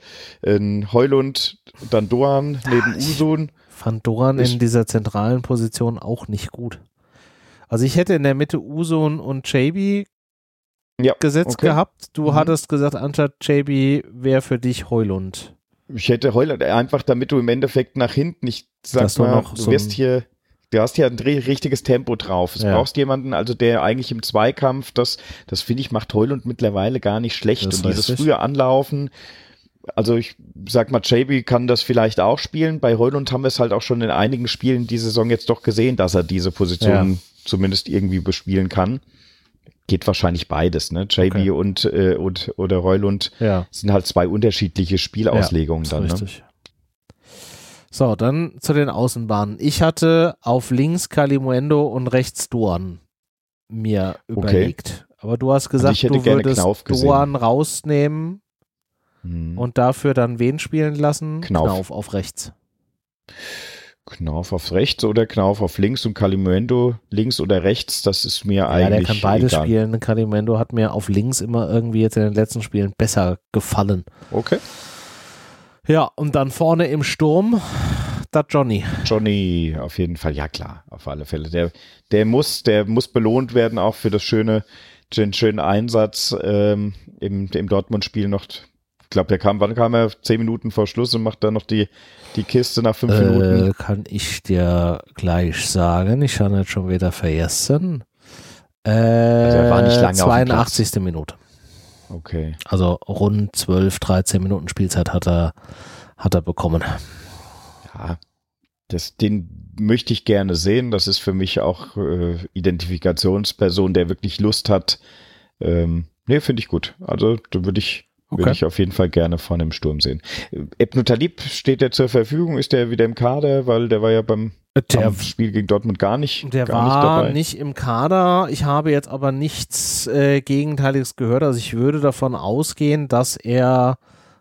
Højlund dann Doan neben Usun. Fand Doan in dieser zentralen Position auch nicht gut. Also ich hätte in der Mitte Usun und JB gesetzt gehabt. Du hattest gesagt, anstatt JB wäre für dich Højlund. Ich hätte Højlund einfach, damit du im Endeffekt nach hinten, ich sag mal, du hast hier ein richtiges Tempo drauf. Du brauchst jemanden, also der eigentlich im Zweikampf, das finde ich, macht Højlund mittlerweile gar nicht schlecht. Und dieses frühe Anlaufen, also ich sag mal, JB kann das vielleicht auch spielen. Bei Højlund haben wir es halt auch schon in einigen Spielen die Saison jetzt doch gesehen, dass er diese Position zumindest irgendwie bespielen kann. Geht wahrscheinlich beides, ne? JB oder Højlund sind halt zwei unterschiedliche Spielauslegungen dann. Richtig. Ne? So, dann zu den Außenbahnen. Ich hatte auf links Kalimuendo und rechts Doan mir überlegt. Aber du hast gesagt, du würdest Doan rausnehmen und dafür dann wen spielen lassen? Knauf auf rechts. Knauf auf rechts oder Knauf auf links und Kalimuendo links oder rechts, das ist mir eigentlich egal. Ja, der kann beides spielen. Kalimuendo hat mir auf links immer irgendwie jetzt in den letzten Spielen besser gefallen. Okay. Ja, und dann vorne im Sturm, da Johnny. Johnny, auf jeden Fall, ja klar, auf alle Fälle. Der muss belohnt werden, auch für den schönen Einsatz im Dortmund-Spiel noch. Ich glaube, wann kam er? 10 Minuten vor Schluss und macht dann noch die Kiste nach 5 Minuten. Kann ich dir gleich sagen. Ich habe jetzt schon wieder vergessen. Also er war nicht lange 82. auf dem Minute. Okay. Also rund 12, 13 Minuten Spielzeit hat er bekommen. Ja, den möchte ich gerne sehen. Das ist für mich auch Identifikationsperson, der wirklich Lust hat. Finde ich gut. Also da würde ich auf jeden Fall gerne vorne im Sturm sehen. Ebnu Talib steht der zur Verfügung? Ist der wieder im Kader? Weil der war ja beim Spiel gegen Dortmund gar nicht dabei. Nicht im Kader. Ich habe jetzt aber nichts Gegenteiliges gehört. Also ich würde davon ausgehen, dass er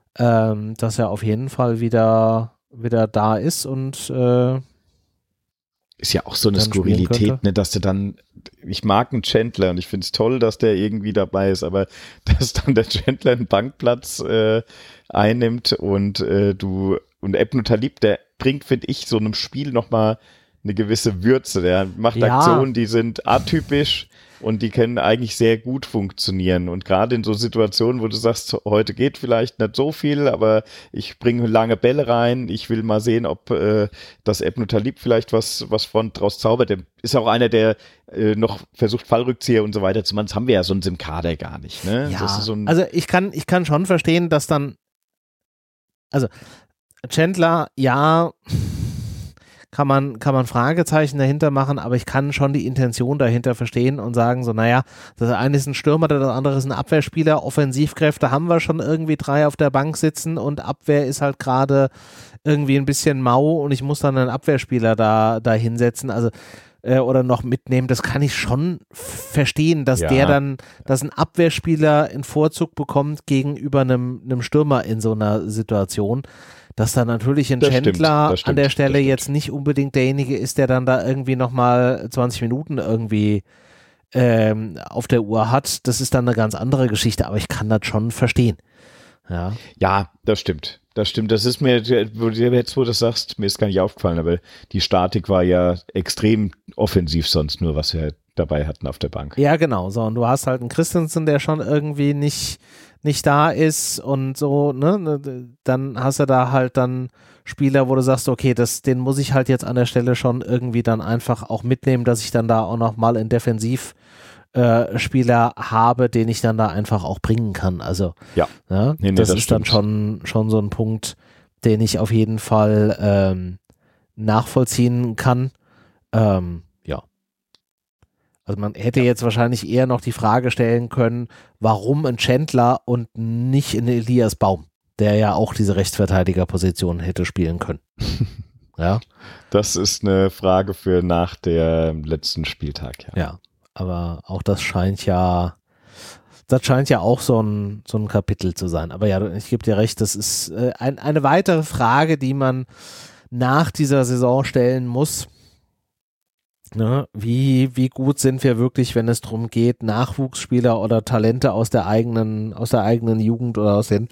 auf jeden Fall wieder da ist und ist ja auch so eine Skurrilität, ne, dass du dann, ich mag einen Chandler und ich finde es toll, dass der irgendwie dabei ist, aber dass dann der Chandler einen Bankplatz einnimmt und Ebnu Talib, der bringt, finde ich, so einem Spiel nochmal eine gewisse Würze. Der macht Aktionen, die sind atypisch und die können eigentlich sehr gut funktionieren. Und gerade in so Situationen, wo du sagst, heute geht vielleicht nicht so viel, aber ich bringe lange Bälle rein, ich will mal sehen, ob das Ebnu Talib vielleicht was von draus zaubert. Der ist auch einer, der noch versucht, Fallrückzieher und so weiter zu machen. Das haben wir ja sonst im Kader gar nicht. Ne? Ja, das ist also ich kann schon verstehen, dass dann also Chandler, ja, kann man Fragezeichen dahinter machen, aber ich kann schon die Intention dahinter verstehen und sagen so, naja, das eine ist ein Stürmer, das andere ist ein Abwehrspieler, Offensivkräfte haben wir schon irgendwie 3 auf der Bank sitzen und Abwehr ist halt gerade irgendwie ein bisschen mau und ich muss dann einen Abwehrspieler da hinsetzen, also oder noch mitnehmen, das kann ich schon verstehen, dass dass ein Abwehrspieler einen Vorzug bekommt gegenüber einem Stürmer in so einer Situation, dass da natürlich ein Chandler an der Stelle jetzt nicht unbedingt derjenige ist, der dann da irgendwie nochmal 20 Minuten irgendwie auf der Uhr hat, das ist dann eine ganz andere Geschichte, aber ich kann das schon verstehen. Ja, das stimmt. Das stimmt. Das ist mir, jetzt wo du das sagst, mir ist gar nicht aufgefallen, aber die Statik war ja extrem offensiv sonst nur, was wir dabei hatten auf der Bank. Ja, genau. So, und du hast halt einen Christensen, der schon irgendwie nicht da ist und so, ne? Dann hast du da halt dann Spieler, wo du sagst, okay, den muss ich halt jetzt an der Stelle schon irgendwie dann einfach auch mitnehmen, dass ich dann da auch nochmal einen Defensivspieler habe, den ich dann da einfach auch bringen kann. Also das ist dann schon so ein Punkt, den ich auf jeden Fall nachvollziehen kann. Also man hätte jetzt wahrscheinlich eher noch die Frage stellen können, warum ein Chandler und nicht ein Elias Baum, der ja auch diese Rechtsverteidigerposition hätte spielen können. Ja. Das ist eine Frage für nach dem letzten Spieltag, ja. Ja, aber auch das scheint ja auch so ein Kapitel zu sein. Aber ja, ich gebe dir recht, das ist eine weitere Frage, die man nach dieser Saison stellen muss. Ne, wie gut sind wir wirklich, wenn es darum geht, Nachwuchsspieler oder Talente aus der eigenen Jugend oder aus den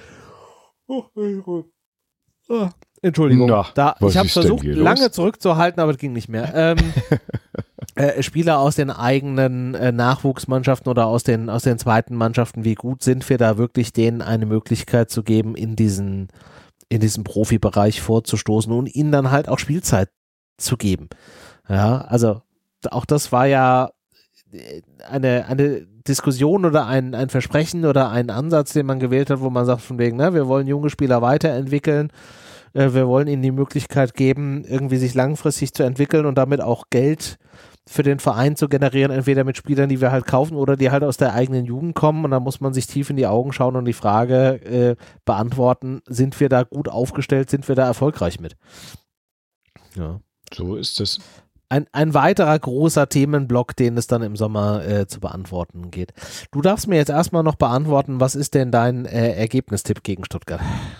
Entschuldigung. Ich habe versucht, lange zurückzuhalten, aber es ging nicht mehr. Spieler aus den eigenen Nachwuchsmannschaften oder aus den zweiten Mannschaften, wie gut sind wir da wirklich, denen eine Möglichkeit zu geben, in diesen Profibereich vorzustoßen und ihnen dann halt auch Spielzeit zu geben. Ja, also auch das war ja eine Diskussion oder ein Versprechen oder ein Ansatz, den man gewählt hat, wo man sagt von wegen, wir wollen junge Spieler weiterentwickeln, wir wollen ihnen die Möglichkeit geben, irgendwie sich langfristig zu entwickeln und damit auch Geld für den Verein zu generieren, entweder mit Spielern, die wir halt kaufen oder die halt aus der eigenen Jugend kommen, und da muss man sich tief in die Augen schauen und die Frage beantworten, sind wir da gut aufgestellt, sind wir da erfolgreich mit? Ja. So ist es. Ein weiterer großer Themenblock, den es dann im Sommer zu beantworten geht. Du darfst mir jetzt erstmal noch beantworten, was ist denn dein Ergebnistipp gegen Stuttgart?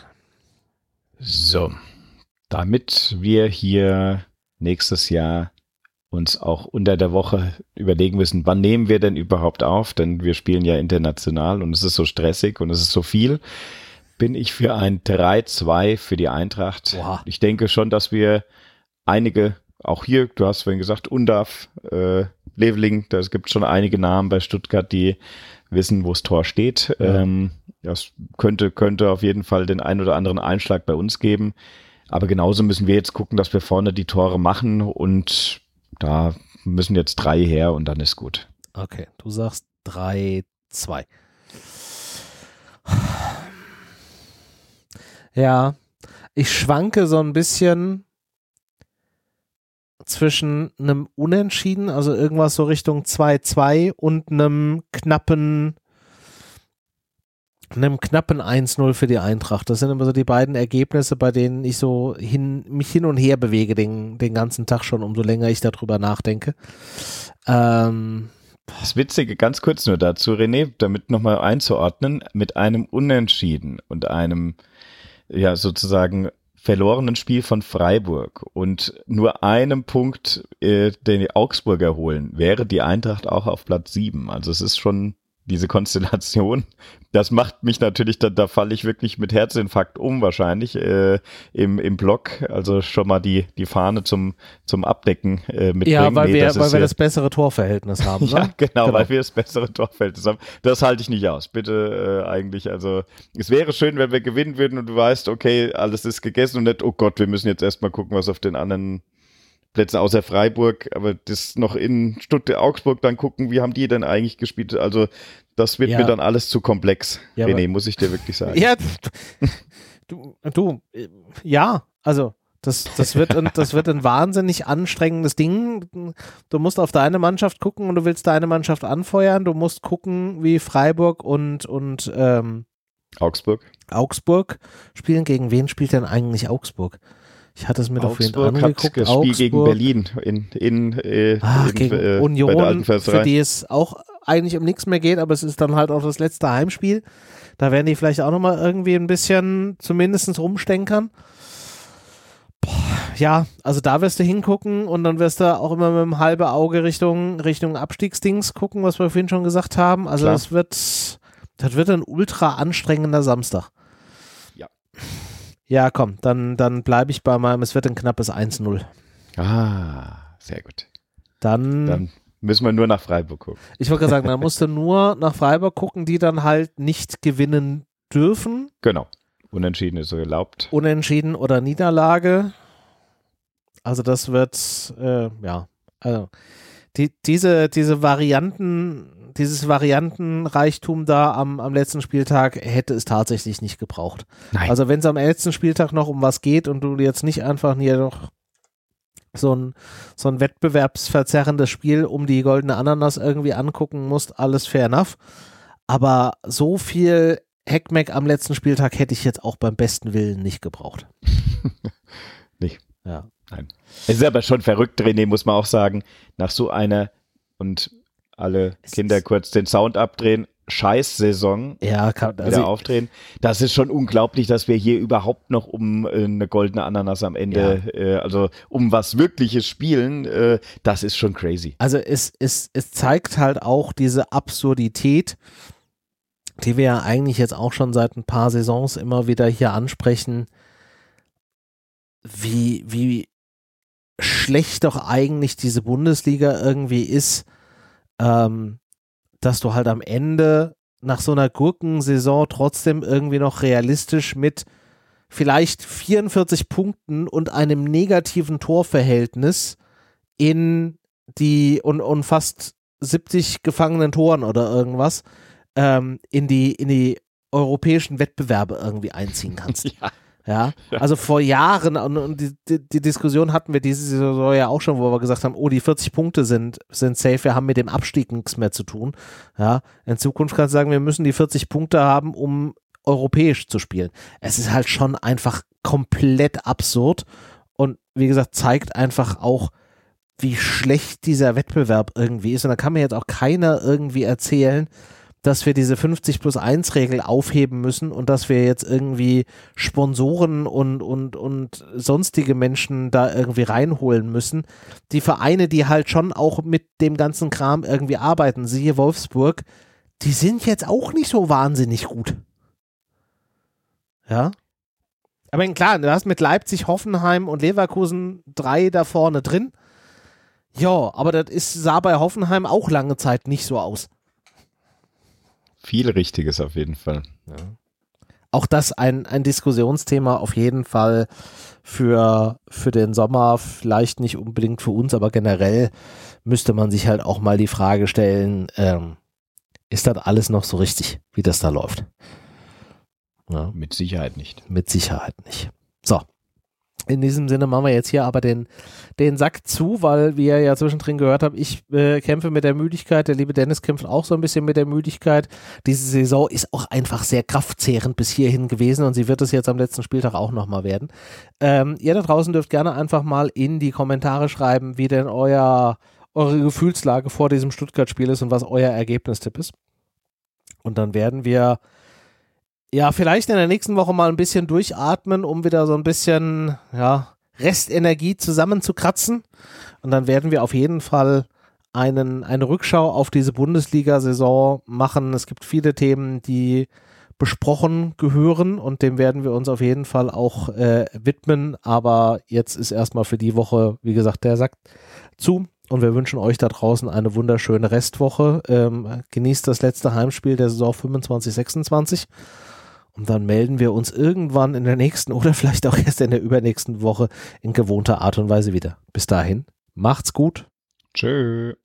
So, damit wir hier nächstes Jahr uns auch unter der Woche überlegen müssen, wann nehmen wir denn überhaupt auf, denn wir spielen ja international und es ist so stressig und es ist so viel, bin ich für ein 3-2 für die Eintracht. Wow. Ich denke schon, dass wir einige, auch hier, du hast vorhin gesagt, Undav, Leveling, da gibt schon einige Namen bei Stuttgart, die wissen, wo das Tor steht. Ja. Das könnte auf jeden Fall den ein oder anderen Einschlag bei uns geben. Aber genauso müssen wir jetzt gucken, dass wir vorne die Tore machen, und da müssen jetzt 3 her und dann ist gut. Okay, du sagst 3-2. Ja, ich schwanke so ein bisschen zwischen einem Unentschieden, also irgendwas so Richtung 2-2 und einem knappen 1-0 für die Eintracht. Das sind immer so die beiden Ergebnisse, bei denen ich so mich hin und her bewege den ganzen Tag schon, umso länger ich darüber nachdenke. Das Witzige, ganz kurz nur dazu, René, damit nochmal einzuordnen, mit einem Unentschieden und einem, ja, sozusagen verlorenen Spiel von Freiburg und nur einem Punkt den die Augsburger holen, wäre die Eintracht auch auf Platz 7. Also es ist schon diese Konstellation, das macht mich natürlich, da falle ich wirklich mit Herzinfarkt wahrscheinlich im Block, also schon mal die Fahne zum Abdecken mitbringen. Ja, weil wir das bessere Torverhältnis haben. Ne? Ja, genau, weil wir das bessere Torverhältnis haben. Das halte ich nicht aus, bitte eigentlich, also es wäre schön, wenn wir gewinnen würden und du weißt, okay, alles ist gegessen und nicht, oh Gott, wir müssen jetzt erstmal gucken, was auf den anderen Plätzen außer Freiburg, aber das noch in Stuttgart, Augsburg dann gucken, wie haben die denn eigentlich gespielt? Also das wird mir dann alles zu komplex. Ja, René, muss ich dir wirklich sagen. Ja, Ja, also das wird ein wahnsinnig anstrengendes Ding. Du musst auf deine Mannschaft gucken und du willst deine Mannschaft anfeuern. Du musst gucken, wie Freiburg und Augsburg spielen. Gegen wen spielt denn eigentlich Augsburg? Ich hatte es mir doch vorhin angeguckt. Hat das Spiel gegen Berlin gegen Union, für die es auch eigentlich um nichts mehr geht, aber es ist dann halt auch das letzte Heimspiel. Da werden die vielleicht auch nochmal irgendwie ein bisschen zumindest rumstenkern. Ja, also da wirst du hingucken und dann wirst du auch immer mit einem halben Auge Richtung Abstiegsdings gucken, was wir vorhin schon gesagt haben. Also das wird ein ultra anstrengender Samstag. Ja. Ja, komm, dann bleibe ich bei meinem, es wird ein knappes 1-0. Ah, sehr gut. Dann müssen wir nur nach Freiburg gucken. Ich wollte gerade sagen, dann musst du nur nach Freiburg gucken, die dann halt nicht gewinnen dürfen. Genau. Unentschieden ist so erlaubt. Unentschieden oder Niederlage. Also das wird, also diese Varianten, dieses Variantenreichtum da am letzten Spieltag hätte es tatsächlich nicht gebraucht. Nein. Also wenn es am letzten Spieltag noch um was geht und du jetzt nicht einfach hier noch so ein wettbewerbsverzerrendes Spiel um die goldene Ananas irgendwie angucken musst, alles fair enough. Aber so viel Heckmeck am letzten Spieltag hätte ich jetzt auch beim besten Willen nicht gebraucht. Nicht? Ja. Nein. Es ist aber schon verrückt, René, muss man auch sagen, nach so einer und alle Kinder kurz den Sound abdrehen, Scheiß-Saison wieder aufdrehen. Das ist schon unglaublich, dass wir hier überhaupt noch um eine goldene Ananas am Ende, also um was Wirkliches spielen, das ist schon crazy. Also es zeigt halt auch diese Absurdität, die wir ja eigentlich jetzt auch schon seit ein paar Saisons immer wieder hier ansprechen, wie schlecht doch eigentlich diese Bundesliga irgendwie ist, dass du halt am Ende nach so einer Gurkensaison trotzdem irgendwie noch realistisch mit vielleicht 44 Punkten und einem negativen Torverhältnis und fast 70 gefangenen Toren oder irgendwas in die europäischen Wettbewerbe irgendwie einziehen kannst. Ja, also vor Jahren, und die Diskussion hatten wir diese Saison ja auch schon, wo wir gesagt haben, die 40 Punkte sind safe, wir haben mit dem Abstieg nichts mehr zu tun. Ja, in Zukunft kannst du sagen, wir müssen die 40 Punkte haben, um europäisch zu spielen. Es ist halt schon einfach komplett absurd und wie gesagt, zeigt einfach auch, wie schlecht dieser Wettbewerb irgendwie ist. Und da kann mir jetzt auch keiner irgendwie erzählen, dass wir diese 50+1-Regel aufheben müssen und dass wir jetzt irgendwie Sponsoren und sonstige Menschen da irgendwie reinholen müssen. Die Vereine, die halt schon auch mit dem ganzen Kram irgendwie arbeiten, siehe Wolfsburg, die sind jetzt auch nicht so wahnsinnig gut. Ja? Aber klar, du hast mit Leipzig, Hoffenheim und Leverkusen 3 da vorne drin. Ja, aber das sah bei Hoffenheim auch lange Zeit nicht so aus. Viel Richtiges auf jeden Fall. Ja. Auch das ein Diskussionsthema auf jeden Fall für den Sommer, vielleicht nicht unbedingt für uns, aber generell müsste man sich halt auch mal die Frage stellen, ist das alles noch so richtig, wie das da läuft? Ja. Mit Sicherheit nicht. Mit Sicherheit nicht. So. In diesem Sinne machen wir jetzt hier aber den Sack zu, weil, wie ihr ja zwischendrin gehört habt, ich kämpfe mit der Müdigkeit, der liebe Dennis kämpft auch so ein bisschen mit der Müdigkeit. Diese Saison ist auch einfach sehr kraftzehrend bis hierhin gewesen und sie wird es jetzt am letzten Spieltag auch nochmal werden. Ihr da draußen dürft gerne einfach mal in die Kommentare schreiben, wie denn eure Gefühlslage vor diesem Stuttgart-Spiel ist und was euer Ergebnistipp ist. Und dann werden wir vielleicht in der nächsten Woche mal ein bisschen durchatmen, um wieder so ein bisschen, Restenergie zusammenzukratzen. Und dann werden wir auf jeden Fall eine Rückschau auf diese Bundesliga-Saison machen. Es gibt viele Themen, die besprochen gehören und dem werden wir uns auf jeden Fall auch widmen. Aber jetzt ist erstmal für die Woche, wie gesagt, der Sack zu. Und wir wünschen euch da draußen eine wunderschöne Restwoche. Genießt das letzte Heimspiel der Saison 25/26. Und dann melden wir uns irgendwann in der nächsten oder vielleicht auch erst in der übernächsten Woche in gewohnter Art und Weise wieder. Bis dahin, macht's gut. Tschö.